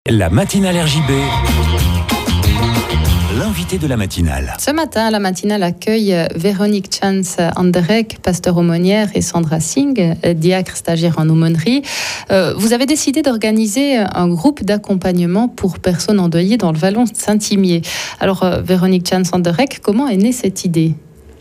La matinale RJB, l'invité de la matinale. Ce matin, la matinale accueille Véronique Chance-Anderegg, pasteur aumônière, et Sandra Singh, diacre stagiaire en aumônerie. Vous avez décidé d'organiser un groupe d'accompagnement pour personnes endeuillées dans le vallon de Saint-Imier. Alors, Véronique Chance-Anderegg, comment est née cette idée ?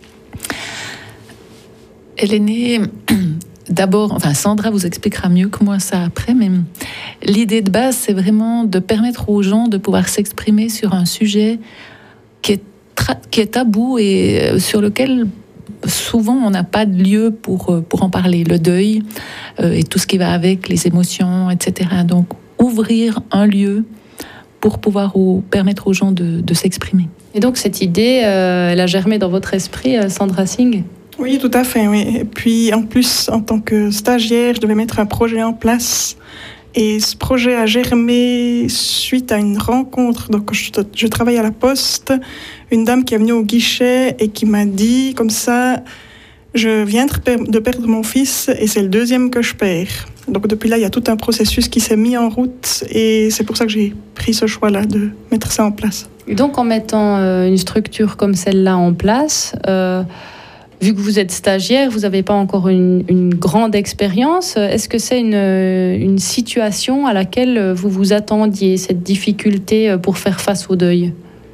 Elle est née... D'abord, Sandra vous expliquera mieux que moi ça après, mais l'idée de base, c'est vraiment de permettre aux gens de pouvoir s'exprimer sur un sujet qui est tabou et sur lequel souvent on n'a pas de lieu pour en parler. Le deuil et tout ce qui va avec, les émotions, etc. Donc, ouvrir un lieu pour pouvoir permettre aux gens de s'exprimer. Et donc, cette idée, elle a germé dans votre esprit, Sandra Singh ? Oui, tout à fait, oui. Et puis, en plus, en tant que stagiaire, je devais mettre un projet en place. Et ce projet a germé suite à une rencontre. Donc, je travaille à la Poste. Une dame qui est venue au guichet et qui m'a dit, comme ça, je viens de perdre mon fils et c'est le deuxième que je perds. Donc, depuis là, il y a tout un processus qui s'est mis en route. Et c'est pour ça que j'ai pris ce choix-là de mettre ça en place. Et donc, en mettant une structure comme celle-là en place... Vu que vous êtes stagiaire, vous n'avez pas encore une grande expérience. Est-ce que c'est une situation à laquelle vous vous attendiez, cette difficulté pour faire face au deuil ?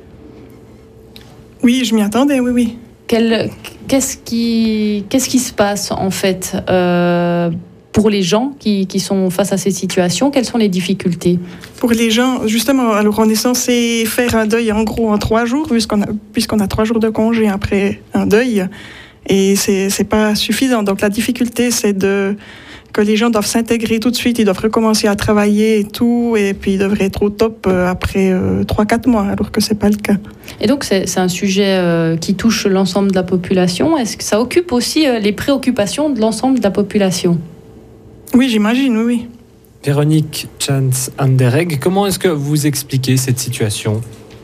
Oui, je m'y attendais, oui. Qu'est-ce qui se passe en fait pour les gens qui sont face à ces situations? Quelles sont les difficultés ? Pour les gens, justement, alors on est censé faire un deuil en gros en 3 jours, puisqu'on a 3 jours de congé après un deuil. Et c'est pas suffisant. Donc la difficulté, c'est que les gens doivent s'intégrer tout de suite, ils doivent recommencer à travailler et tout, et puis ils devraient être au top après 3-4 mois, alors que c'est pas le cas. Et donc c'est un sujet qui touche l'ensemble de la population. Est-ce que ça occupe aussi les préoccupations de l'ensemble de la population ? Oui, j'imagine, oui. Véronique Chance-Anderegg, comment est-ce que vous expliquez cette situation ?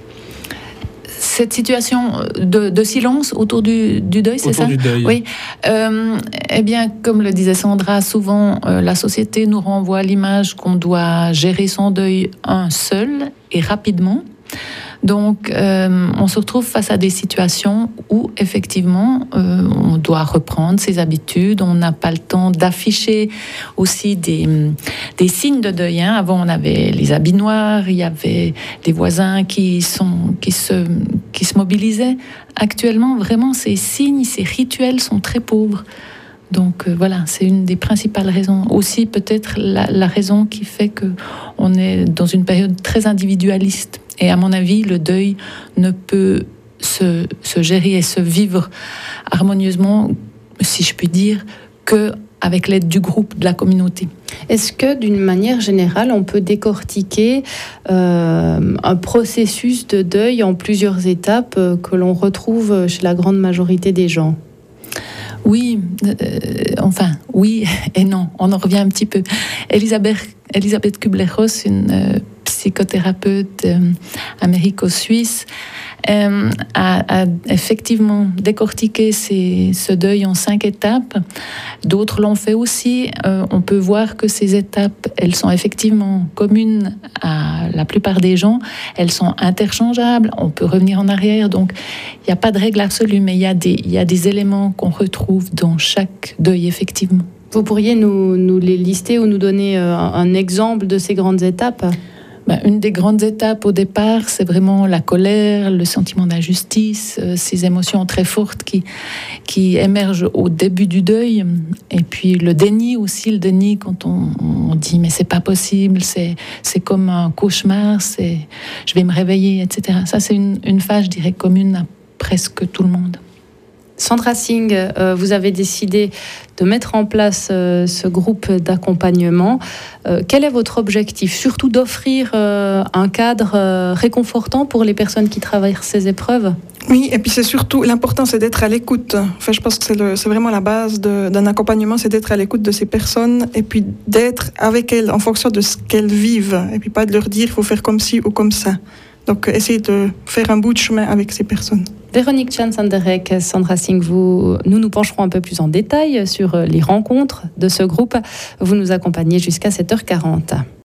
Cette situation de silence autour du deuil, c'est ça ? Autour du deuil. Oui. Eh bien, comme le disait Sandra, souvent la société nous renvoie à l'image qu'on doit gérer son deuil seul et rapidement. Donc, on se retrouve face à des situations où, effectivement, on doit reprendre ses habitudes. On n'a pas le temps d'afficher aussi des signes de deuil. Avant, on avait les habits noirs, il y avait des voisins qui se mobilisaient. Actuellement, vraiment, ces signes, ces rituels sont très pauvres. Donc voilà, c'est une des principales raisons. Aussi peut-être la raison qui fait qu'on est dans une période très individualiste. Et à mon avis, le deuil ne peut se gérer et se vivre harmonieusement, si je puis dire, qu'avec l'aide du groupe, de la communauté. Est-ce que, d'une manière générale, on peut décortiquer un processus de deuil en plusieurs étapes que l'on retrouve chez la grande majorité des gens ? Oui, oui et non, on en revient un petit peu. Elisabeth Kübler-Ross, une psychothérapeute américo-suisse, a effectivement décortiqué ce deuil en 5 étapes. D'autres l'ont fait aussi. On peut voir que ces étapes, elles sont effectivement communes à la plupart des gens. Elles sont interchangeables. On peut revenir en arrière. Donc, il n'y a pas de règle absolue, mais il y a des éléments qu'on retrouve dans chaque deuil, effectivement. Vous pourriez nous les lister ou nous donner un exemple de ces grandes étapes ? Une des grandes étapes au départ, c'est vraiment la colère, le sentiment d'injustice, ces émotions très fortes qui émergent au début du deuil. Et puis le déni aussi, quand on dit mais c'est pas possible, c'est comme un cauchemar, je vais me réveiller, etc. Ça c'est une phase, je dirais, commune à presque tout le monde. Sandra Singh, vous avez décidé de mettre en place ce groupe d'accompagnement. Quel est votre objectif ? Surtout d'offrir un cadre réconfortant pour les personnes qui traversent ces épreuves ? Oui, et puis c'est surtout, l'important c'est d'être à l'écoute. Je pense que c'est vraiment la base d'un accompagnement, c'est d'être à l'écoute de ces personnes et puis d'être avec elles en fonction de ce qu'elles vivent. Et puis pas de leur dire il faut faire comme ci ou comme ça. Donc, essayez de faire un bout de chemin avec ces personnes. Véronique Chance-Anderegg, Sandra Singh, nous pencherons un peu plus en détail sur les rencontres de ce groupe. Vous nous accompagnez jusqu'à 7h40.